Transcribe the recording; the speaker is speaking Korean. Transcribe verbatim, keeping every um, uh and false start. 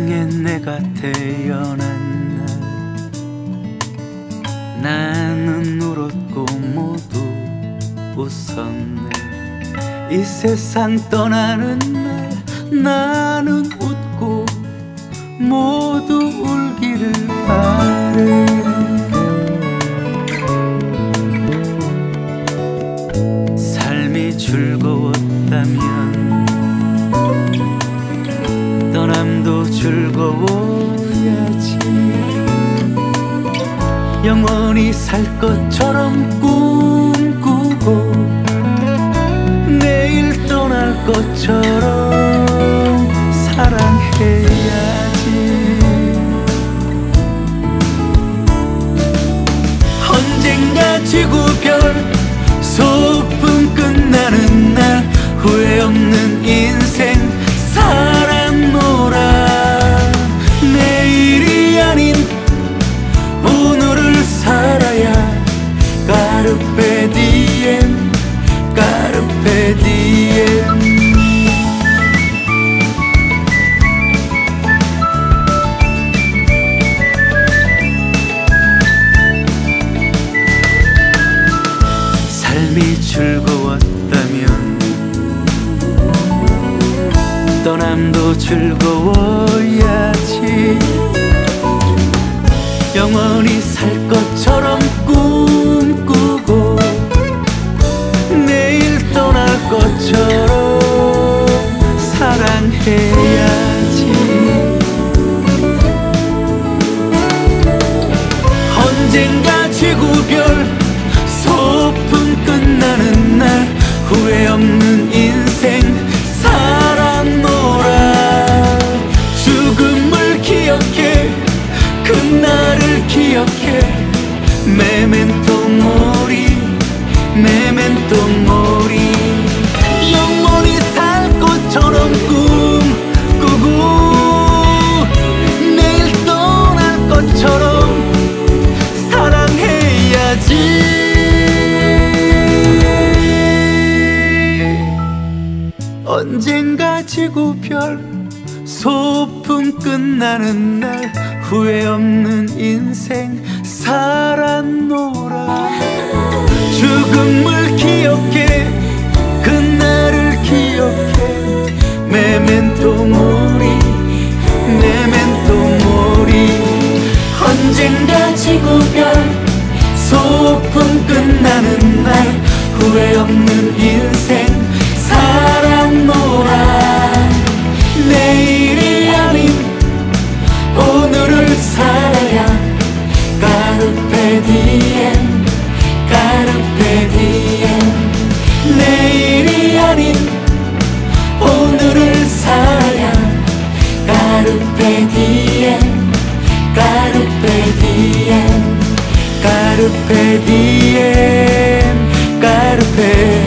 세상에 내가 태어난 날 나는 울었고 모두 웃었네. 이 세상 떠나는 날 나는 웃고 모두 울기를 바래. 삶이 즐거웠다면 떠남도 즐거워야지. 영원히 살 것처럼 꿈꾸고 내일 떠날 것처럼 사랑해야지. 언젠가 지구별 소풍 끝나는 날 후회 없는 인생 살았노라. 내일이 아닌 오늘을 살아야 까르페 디엠 까르페 디엠. 삶이 즐거웠다면 떠남도 즐거워야지. 영원히 살 것처럼 꿈꾸고 내일 떠날 것처럼 사랑해야지. 언젠가 지구별 소풍 끝나는 날 후회 없는 인생 살았노라. 죽음을 기억해 그날을 기억해 메멘토 모리 메멘토 모리. 영원히 살 것처럼 꿈꾸고 내일 떠날 것처럼 사랑해야지. 언젠가 지구별 소풍 끝나는 날 후회 없는 인생 살았노라. 죽음을 기억해 그날을 기억해 메멘토 모리 메멘토 모리. 언젠가 지구별 소풍 끝나는 날 후회 없는 인생 살았노라. 내일이 아닌 오늘을 살아야 까르페 디엠 까르페 디엠. 내일이 아닌 오늘을 살아야 까르페 디엠 까르페 디엠 까르페 디엠 까르페